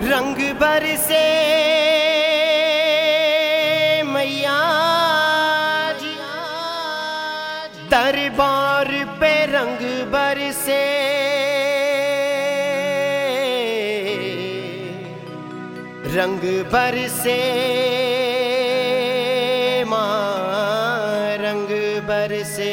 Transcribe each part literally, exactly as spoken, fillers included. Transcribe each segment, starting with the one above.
रंग बरसे मैया जी, दरबार पे रंग बरसे, रंग बरसे माँ रंग बरसे।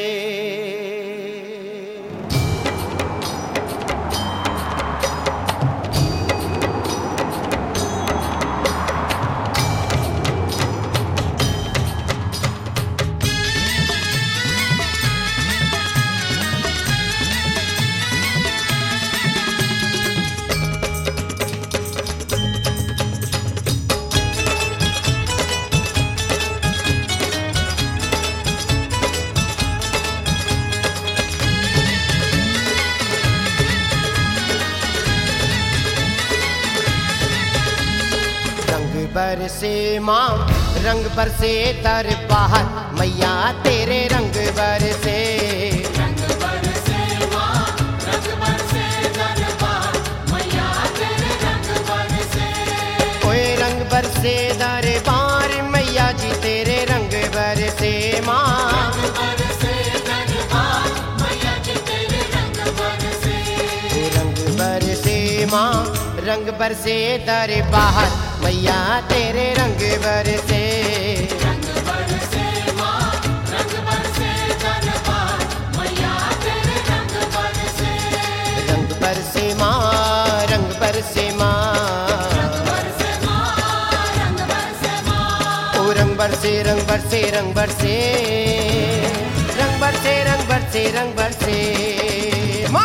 बरसे माँ रंग बरसे दरबार मैया तेरे रंग बरसे, रंग बरसे माँ रंग बरसे दरबार मैया तेरे रंग बरसे। ओए रंग बरसे दरबार मैया जी तेरे रंग बरसे माँ, रंग बरसे दरबार मैया जी तेरे रंग बरसे। रंग बरसे माँ रंग बरसे दरबार मैया तेरे रंग बरसे, रंग बरसे माँ रंग बरसे दरबार मैया तेरे रंग बरसे। रंग बरसे माँ रंग बरसे माँ, रंग बरसे माँ रंग बरसे माँ। ओ रंग बरसे रंग बरसे रंग बरसे, रंग बरसे रंग बरसे रंग बरसे माँ।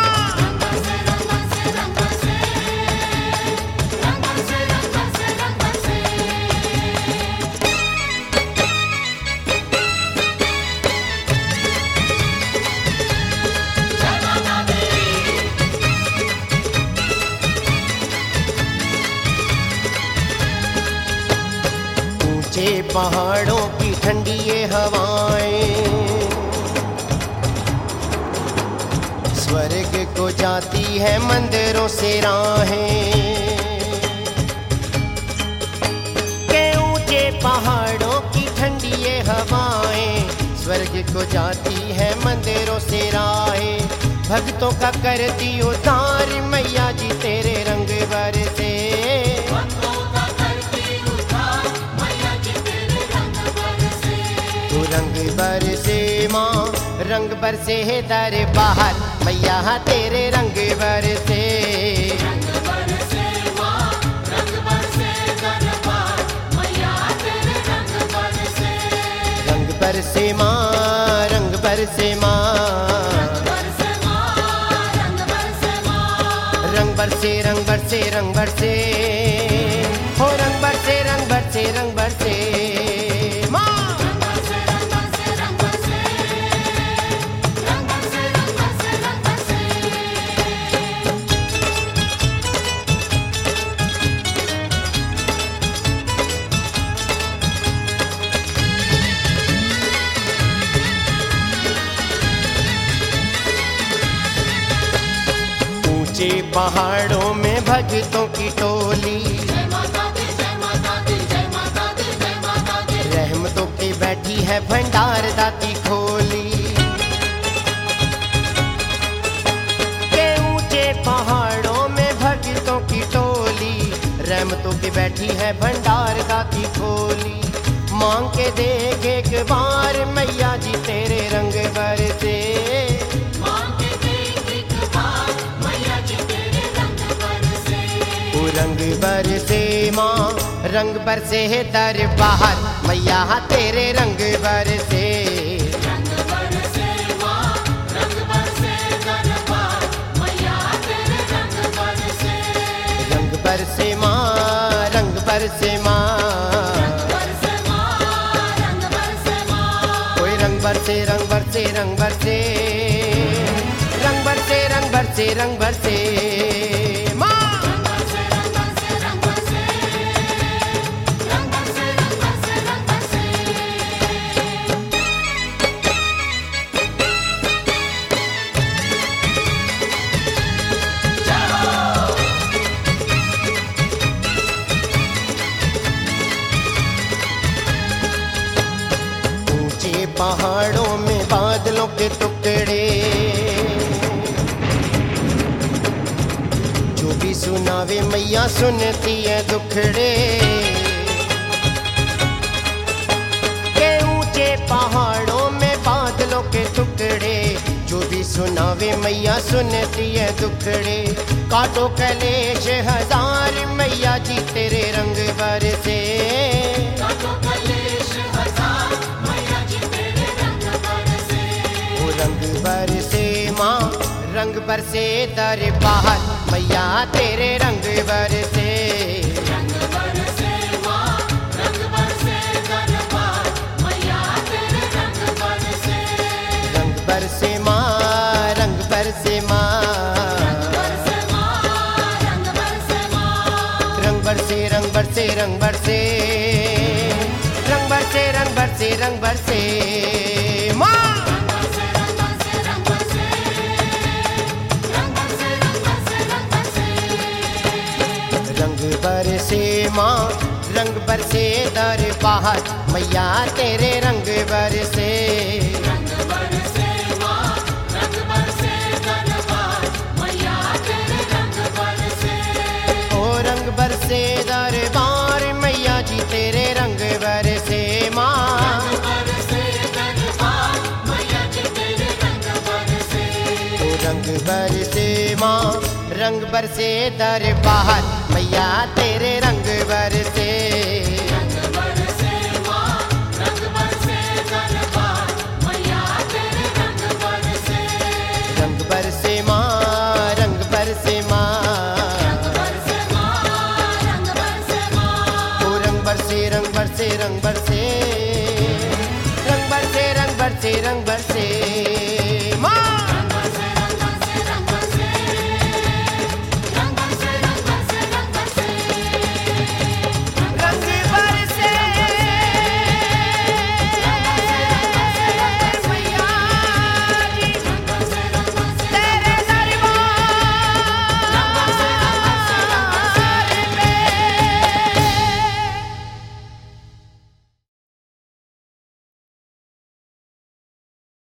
ऊंचे पहाड़ों की ठंडी ये हवाएं स्वर्ग को जाती है मंदिरों से राहें, के ऊंचे पहाड़ों की ठंडी ये हवाएं स्वर्ग को जाती है मंदिरों से राहें। भक्तों का करती उतार मैया जी तेरे रंग बरसे, रंग बरसे माँ रंग बरसे दरबार मैया तेरे रंग बरसे, रंग बरसे माँ रंग बरसे दरबार मैया तेरे रंग बरसे। रंग बरसे माँ रंग बरसे माँ, रंग बरसे रंग बरसे रंग बरसे, हो रंग बरसे रंग बरसे रंग बरसे माँ। ऊंचे पहाड़ों में भक्तों की टोली रहमतों की बैठी है भंडार दाती खोली, के ऊंचे पहाड़ों में भक्तों की टोली रहमतों की बैठी है भंडार दाती खोली। मांग के देख एक बार मैया जी तेरे रंग बरसे, रंग बरसे माँ रंग बरसे दरबार मैया तेरे रंग बरसे, रंग बरसे माँ रंग बरसे दरबार मैया तेरे रंग बरसे। रंग बरसे माँ रंग बरसे माँ, कोई रंग बरसे रंग बरसे रंग बरसे, रंग बरसे रंग बरसे रंग बरसे माँ। पहाड़ों में बादलों के टुकड़े, जो भी सुनावे मैया सुनती है दुखड़े। के ऊंचे पहाड़ों में बादलों के टुकड़े, जो भी सुनावे मैया सुनती है दुखड़े। काटो कलेश हजार मैया जी तेरे रंग बरसे, काटो कलेश हजार मैया जी तेरे रंग बरसे। ओ रंग बरसे माँ रंग बरसे दरबार मैया तेरे रंग बरसे। रंग बरसे माँ रंग बरसे दरबार मैया तेरे रंग बरसे। रंग बरसे माँ रंग बरसे माँ, रंग बरसे रंग बरसे रंग बरसे रंग बरसे रंग बरसे माँ। रंग बरसे माँ रंग बरसे दरबार मैया तेरे रंग बरसे। रंग बरसे माँ रंग बरसे दरबार मैया तेरे रंग बरसे। ओ रंग बरसे दरबार मैया जी तेरे रंग बरसे माँ। रंग बरसे दरबार मैया जी तेरे रंग बरसे। ओ रंग बरसे माँ रंग बरसे दरबार मैया तेरे रंग बरसे। रंग बरसे माँ रंग बरसे दरबार मैया तेरे रंग बरसे। रंग बरसे माँ रंग बरसे माँ, रंग बरसे माँ रंग बरसे माँ। ओ रंग बरसे रंग बरसे रंग बरसे रंग बरसे रंग बरसे रंग